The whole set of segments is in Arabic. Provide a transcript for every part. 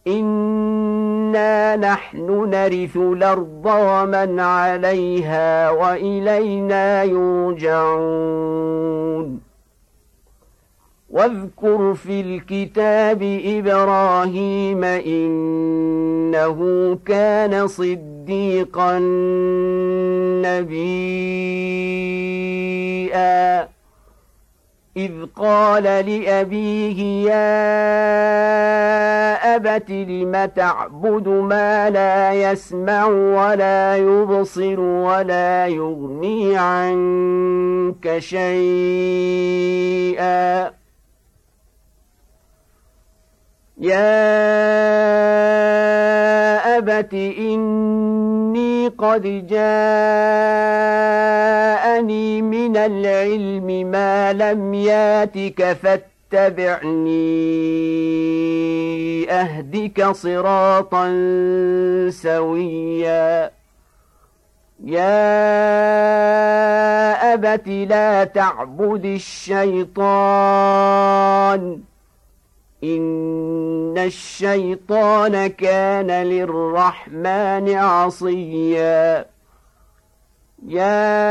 إنا نحن نرث الأرض ومن عليها وإلينا يرجعون واذكر في الكتاب إبراهيم إنه كان صديقا نبيا إذ قال لأبيه يا أبت لم تعبد ما لا يسمع ولا يبصر ولا يغني عنك شيئا يا أبت إني قد جاءني من العلم ما لم ياتك فاتبعني أهدك صراطا سويا يا أبت لا تعبد الشيطان إن الشيطان كان للرحمن عصيا يا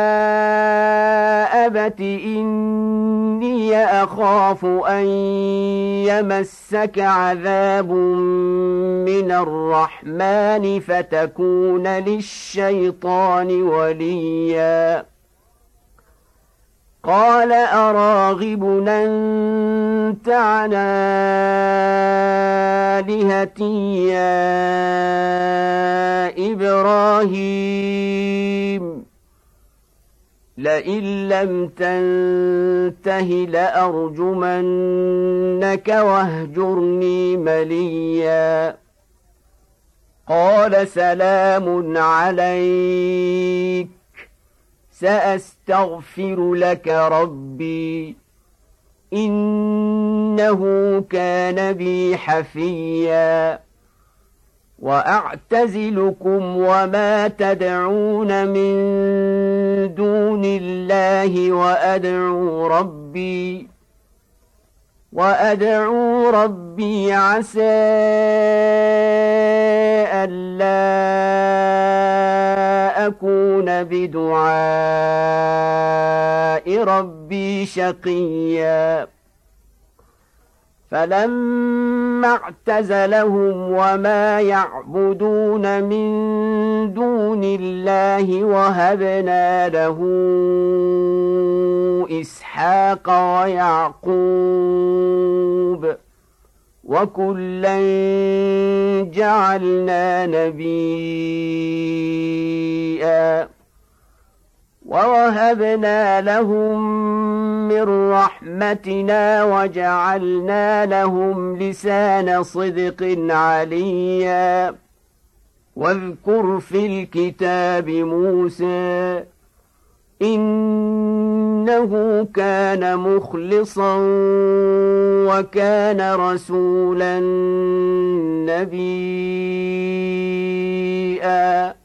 أبت إني أخاف أن يمسك عذاب من الرحمن فتكون للشيطان وليا قال أراغب أنت عن آلهتي يا إبراهيم لئن لم تنته لأرجمنك واهجرني مليا قال سلام عليك سأستغفر لك ربي إنه كان بي حفيا وأعتزلكم وما تدعون من دون الله وأدعو ربي عسى ألا أكون بدعاء ربي شقيا فلما اعتزلهم وما يعبدون من دون الله وهبنا له إسحاق ويعقوب وكلا جعلنا نبيا ووهبنا لهم من رحمتنا وجعلنا لهم لسان صدق عليا واذكر في الكتاب موسى إنه كان مخلصا وكان رسولا نبيا